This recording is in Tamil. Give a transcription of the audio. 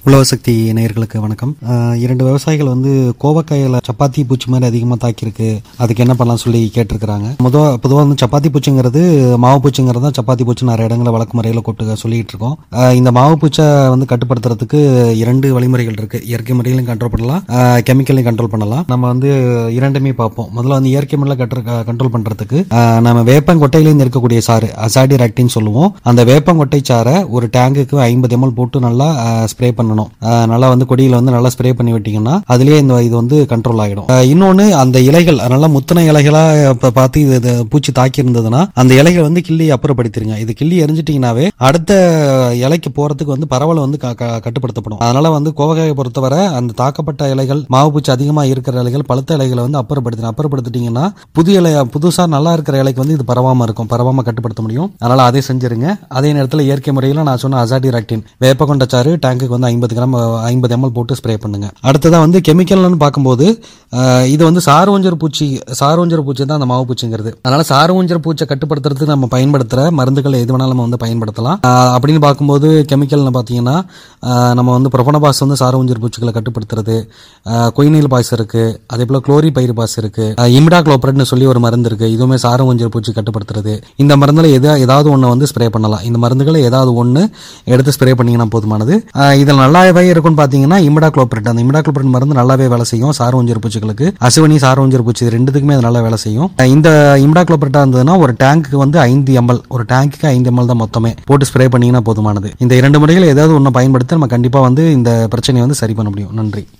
உழவர் சக்தி நேயர்களுக்கு வணக்கம். 2 விவசாயிகள் கோவக்காயில சப்பாத்தி பூச்சி மாதிரி அதிகமாக தாக்கியிருக்கு, அதுக்கு என்ன பண்ணலாம் சொல்லி கேட்டிருக்கிறாங்க. பொதுவாக சப்பாத்தி பூச்சிங்கிறது மாவு பூச்சிங்கிறது தான் சப்பாத்தி பூச்சி நிறைய இடங்களில் வழக்கு முறையில் சொல்லிட்டு இருக்கோம். இந்த மாவு பூச்சை கட்டுப்படுத்துறதுக்கு 2 வழிமுறைகள் இருக்கு. இயற்கை முறையிலும் கண்ட்ரோல் பண்ணலாம், கெமிக்கலையும் கண்ட்ரோல் பண்ணலாம். நம்ம இரண்டுமே பார்ப்போம். முதல்ல இயற்கை முறையில் கண்ட்ரோல் பண்றதுக்கு நம்ம வேப்பங்கொட்டையிலேருந்து இருக்கக்கூடிய சாறு அசாடிராக்டின்னு சொல்லுவோம். அந்த வேப்பங்கொட்டை சாரை ஒரு டேங்குக்கு 50 ml போட்டு நல்லா ஸ்ப்ரே பண்ணணும். நல்லா கொடியில நல்லா ஸ்ப்ரே பண்ணி விட்டீங்கன்னா அதுலயே இது கண்ட்ரோல் ஆகிடும். இன்னொன்னு, அந்த இலைகள் நல்லா முத்தின இலைகளா பார்த்து இது பூச்சி தாக்கி இருந்ததுன்னா அந்த இலைகள் கிள்ளி அப்புறப்படுத்திருங்க. இது கிள்ளி எரிஞ்சிட்டீங்கன்னாவே அடுத்த இலைக்கு போறதுக்கு பரவல் கட்டுப்படுத்தப்படும். அதனால கோவக்காயை பொறுத்தவரை அந்த தாக்கப்பட்ட இலைகள், மாவு பூச்சி அதிகமா இருக்கிற இலைகள், பழுத்த இலைகளை அப்புறப்படுத்திட்டீங்கன்னா புதுசா நல்லா இருக்கிற இலைக்கு இது பரவாம இருக்கும், பரவாம கட்டுப்படுத்த முடியும். அதனால அதை செஞ்சிருங்க. அதே நேரத்தில் இயற்கை முறையில் நான் சொன்ன அசாடிராக்டின் வேப்ப சாறு டேங்குக்கு 50 ml போட்டு ஸ்ப்ரே பண்ணுங்க. அடுத்ததா கெமிக்கல்னு பார்க்கும்போது இது சாறு ஊஞ்சர் பூச்சி தான் அந்த மாவு பூச்சிங்கிறது. அதனால சாறு ஊஞ்சர் பூச்சை கட்டுப்படுத்துறதுக்கு நம்ம பயன்படுத்துற மருந்துகள் எது வேணாலும் நம்ம பயன்படுத்தலாம். அப்படின்னு பார்க்கும்போது கெமிக்கல்னு பார்த்தீங்கன்னா நம்ம ப்ரொபனபாஸ் சாறு ஊஞ்சர் பூச்சிகளை கட்டுப்படுத்துறது, கொயினில் பாய்ஸ் இருக்கு, அதே போல குளோரி பைரிபாஸ் இருக்கு, இமிடாக்ளோபிரட்னு சொல்லி ஒரு மருந்து இருக்கு, இதுவுமே சாறு ஊஞ்சர் பூச்சி கட்டுப்படுத்துறது. இந்த மருந்துல ஏதாவது ஒண்ணு ஸ்ப்ரே பண்ணலாம். இந்த மருந்துகளை ஏதாவது ஒண்ணு எடுத்து ஸ்ப்ரே பண்ணீங்கன்னா போதுமானது. இதில் நல்லாவே இருக்குன்னு பாத்தீங்கன்னா இமிடாக்ளோபிரட். அந்த இமிடாக்ளோபிரட் மருந்து நல்லாவே வேலை செய்யும் சாறு ஊஞ்சர் பூச்சிகளுக்கு. அசுவனி சாறு ஊஞ்சர் பூச்சி ரெண்டுத்துக்குமே அது நல்லா வேலை செய்யும். இந்த இமிடாக்ளோபிரட்டா இருந்ததுன்னா ஒரு டேங்குக்கு 5 ml, ஒரு டேங்குக்கு 5 ml தான் மொத்தமே போட்டு ஸ்ப்ரே பண்ணீங்கன்னா போதுமானது. இந்த 2 முறைகள் ஏதாவது ஒண்ணு பயன்படுத்தி நம்ம கண்டிப்பா இந்த பிரச்சனையை சரி பண்ண முடியும். நன்றி.